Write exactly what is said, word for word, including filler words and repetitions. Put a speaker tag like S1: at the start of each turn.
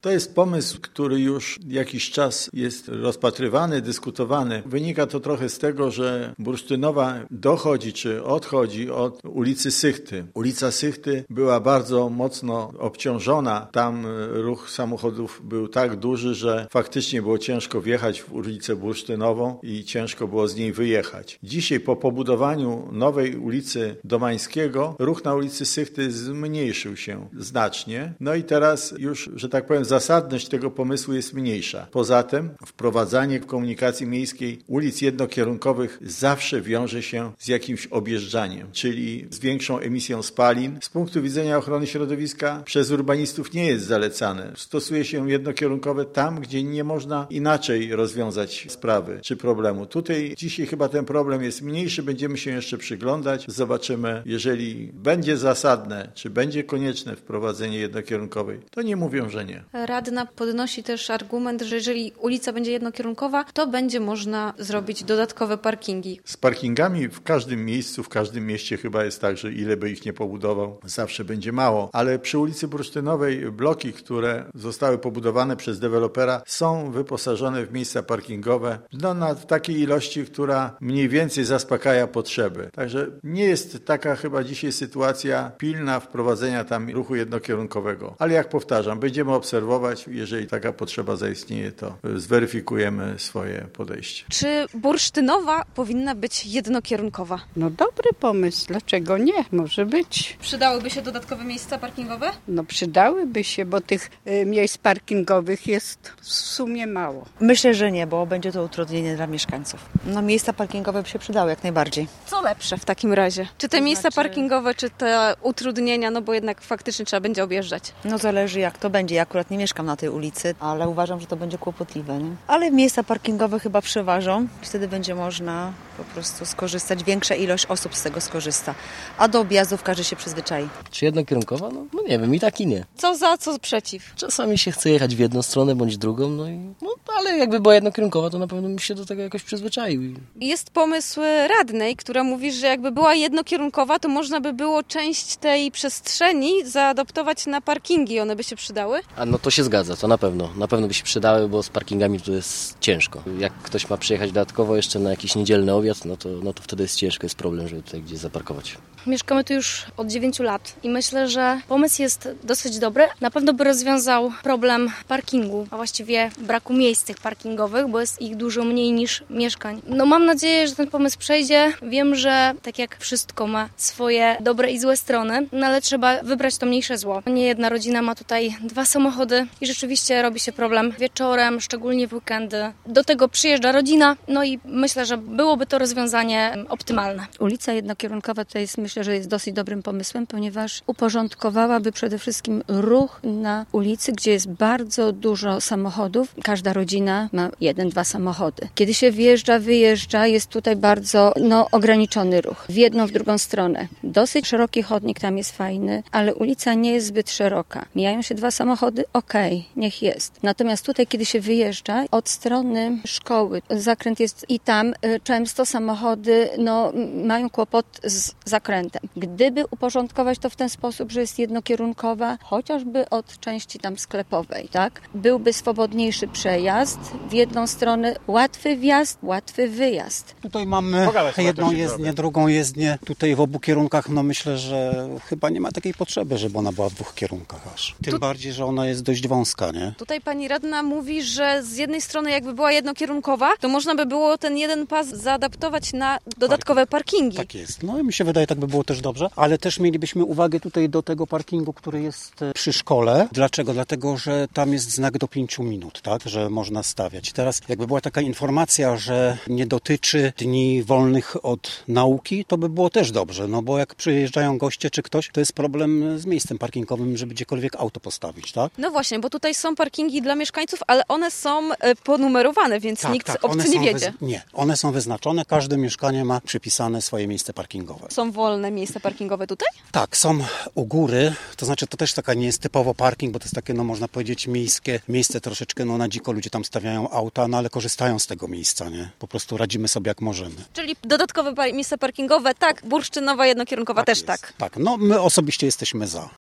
S1: To jest pomysł, który już jakiś czas jest rozpatrywany, dyskutowany. Wynika to trochę z tego, że Bursztynowa dochodzi czy odchodzi od ulicy Sychty. Ulica Sychty była bardzo mocno obciążona. Tam ruch samochodów był tak duży, że faktycznie było ciężko wjechać w ulicę Bursztynową i ciężko było z niej wyjechać. Dzisiaj po pobudowaniu nowej ulicy Domańskiego ruch na ulicy Sychty zmniejszył się znacznie. No i teraz już, że tak powiem, zasadność tego pomysłu jest mniejsza. Poza tym wprowadzanie w komunikacji miejskiej ulic jednokierunkowych zawsze wiąże się z jakimś objeżdżaniem, czyli z większą emisją spalin. Z punktu widzenia ochrony środowiska przez urbanistów nie jest zalecane. Stosuje się jednokierunkowe tam, gdzie nie można inaczej rozwiązać sprawy czy problemu. Tutaj dzisiaj chyba ten problem jest mniejszy, będziemy się jeszcze przyglądać, zobaczymy, jeżeli będzie zasadne, czy będzie konieczne wprowadzenie jednokierunkowej, to nie mówią, że nie.
S2: Radna podnosi też argument, że jeżeli ulica będzie jednokierunkowa, to będzie można zrobić dodatkowe parkingi.
S1: Z parkingami w każdym miejscu, w każdym mieście chyba jest tak, że ile by ich nie pobudował, zawsze będzie mało. Ale przy ulicy Bursztynowej bloki, które zostały pobudowane przez dewelopera, są wyposażone w miejsca parkingowe no, na takiej ilości, która mniej więcej zaspokaja potrzeby. Także nie jest taka chyba dzisiaj sytuacja pilna wprowadzenia tam ruchu jednokierunkowego. Ale jak powtarzam, będziemy obserwować, jeżeli taka potrzeba zaistnieje, to zweryfikujemy swoje podejście.
S2: Czy Bursztynowa powinna być jednokierunkowa?
S3: No dobry pomysł, dlaczego nie? Może być.
S2: Przydałyby się dodatkowe miejsca parkingowe?
S3: No przydałyby się, bo tych y, miejsc parkingowych jest w sumie mało.
S4: Myślę, że nie, bo będzie to utrudnienie dla mieszkańców. No miejsca parkingowe by się przydały jak najbardziej.
S2: Co lepsze w takim razie? Czy te
S4: To
S2: miejsca
S4: znaczy...
S2: parkingowe, czy te utrudnienia, no bo jednak faktycznie trzeba będzie objeżdżać?
S4: No zależy jak to będzie. Ja akurat nie mieszkam na tej ulicy, ale uważam, że to będzie kłopotliwe. Nie? Ale miejsca parkingowe chyba przeważą. Wtedy będzie można po prostu skorzystać. Większa ilość osób z tego skorzysta. A do objazdów każdy się przyzwyczai.
S5: Czy jednokierunkowa? No, no nie wiem, i tak i nie.
S2: Co za, co przeciw?
S5: Czasami się chce jechać w jedną stronę bądź drugą, no i no, ale jakby była jednokierunkowa, to na pewno bym się do tego jakoś przyzwyczaił.
S2: Jest pomysł radnej, która mówi, że jakby była jednokierunkowa, to można by było część tej przestrzeni zaadoptować na parkingi. One by się przydały?
S5: A no to się zgadza, to na pewno. Na pewno by się przydały, bo z parkingami to jest ciężko. Jak ktoś ma przyjechać dodatkowo jeszcze na jakiś niedzielny obiad, no to, no to wtedy jest ciężko, jest problem, żeby tutaj gdzieś zaparkować.
S6: Mieszkamy tu już od dziewięciu lat i myślę, że pomysł jest dosyć dobry. Na pewno by rozwiązał problem parkingu, a właściwie braku miejsc tych parkingowych, bo jest ich dużo mniej niż mieszkań. No mam nadzieję, że ten pomysł przejdzie. Wiem, że tak jak wszystko ma swoje dobre i złe strony, no ale trzeba wybrać to mniejsze zło. Nie jedna rodzina ma tutaj dwa samochody i rzeczywiście robi się problem wieczorem, szczególnie w weekendy. Do tego przyjeżdża rodzina, no i myślę, że byłoby to rozwiązanie optymalne.
S7: Ulica jednokierunkowa to jest, myślę, że jest dosyć dobrym pomysłem, ponieważ uporządkowałaby przede wszystkim ruch na ulicy, gdzie jest bardzo dużo samochodów. Każda rodzina ma jeden, dwa samochody. Kiedy się wjeżdża, wyjeżdża, jest tutaj bardzo no, ograniczony ruch. W jedną, w drugą stronę. Dosyć szeroki chodnik tam jest fajny, ale ulica nie jest zbyt szeroka. Mijają się dwa samochody? Okej, okay, niech jest. Natomiast tutaj, kiedy się wyjeżdża od strony szkoły, zakręt jest i tam y, często samochody no, mają kłopot z zakrętem. Gdyby uporządkować to w ten sposób, że jest jednokierunkowa, chociażby od części tam sklepowej, tak? Byłby swobodniejszy przejazd w jedną stronę, łatwy wjazd, łatwy wyjazd.
S8: Tutaj mamy jedną jezdnię, drugą jezdnię. Tutaj w obu kierunkach, no myślę, że chyba nie ma takiej potrzeby, żeby ona była w dwóch kierunkach aż. Tym tu... bardziej, że ona jest dość wąska, nie?
S2: Tutaj pani radna mówi, że z jednej strony jakby była jednokierunkowa, to można by było ten jeden pas zaadaptować na dodatkowe parkingi.
S8: Tak jest. No i mi się wydaje, tak by było też dobrze, ale też mielibyśmy uwagę tutaj do tego parkingu, który jest przy szkole. Dlaczego? Dlatego, że tam jest znak do pięciu minut, tak? Że można stawiać. Teraz jakby była taka informacja, że nie dotyczy dni wolnych od nauki, to by było też dobrze, no bo jak przyjeżdżają goście czy ktoś, to jest problem z miejscem parkingowym, żeby gdziekolwiek auto postawić, tak?
S2: No właśnie, bo tutaj są parkingi dla mieszkańców, ale one są ponumerowane, więc
S8: tak,
S2: nikt
S8: tak,
S2: obcy nie wiedzie.
S8: Wyz... Nie, one są wyznaczone, każde mieszkanie ma przypisane swoje miejsce parkingowe.
S2: Są wolne miejsca parkingowe tutaj?
S8: Tak, są u góry, to znaczy to też taka nie jest typowo parking, bo to jest takie, no można powiedzieć, miejskie miejsce troszeczkę, no na dziko ludzie tam stawiają auta, no ale korzystają z tego miejsca, nie? Po prostu radzimy sobie jak możemy.
S2: Czyli dodatkowe par- miejsca parkingowe, tak, Bursztynowa jednokierunkowa
S8: tak
S2: też
S8: jest.
S2: tak.
S8: Tak, no my osobiście jesteśmy za.